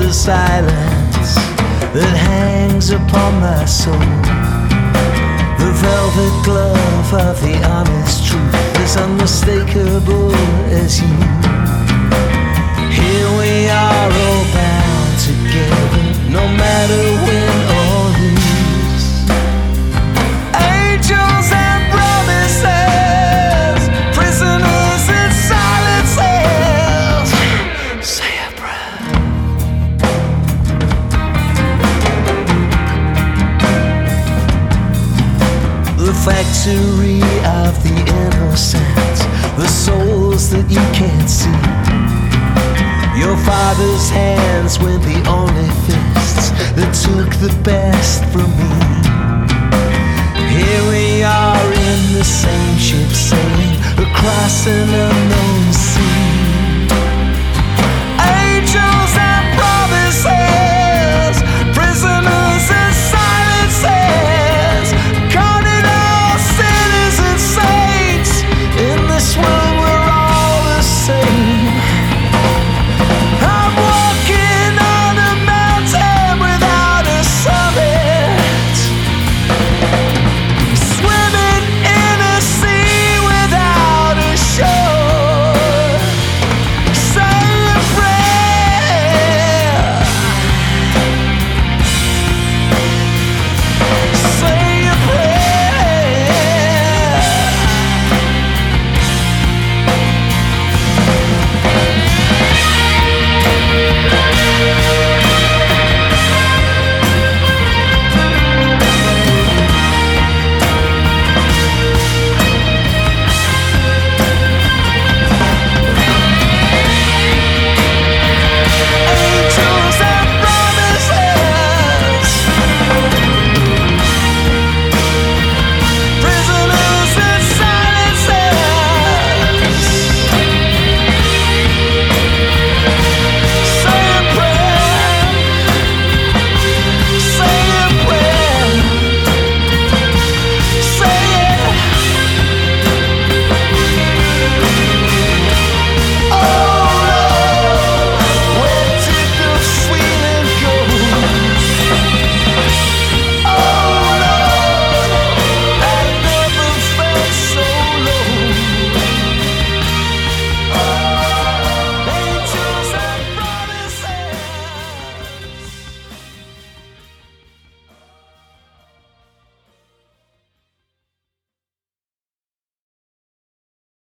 the silence that hangs upon my soul. The velvet glove of the honest truth, as unmistakable as you. Here we are all bound together, no matter win or lose. Angels and promises, prisoners in silent cells. Say a prayer. The factory of the innocent, the souls that you can't see. Your father's hands were the only fists that took the best from me. Here we are in the same ship sailing across an unknown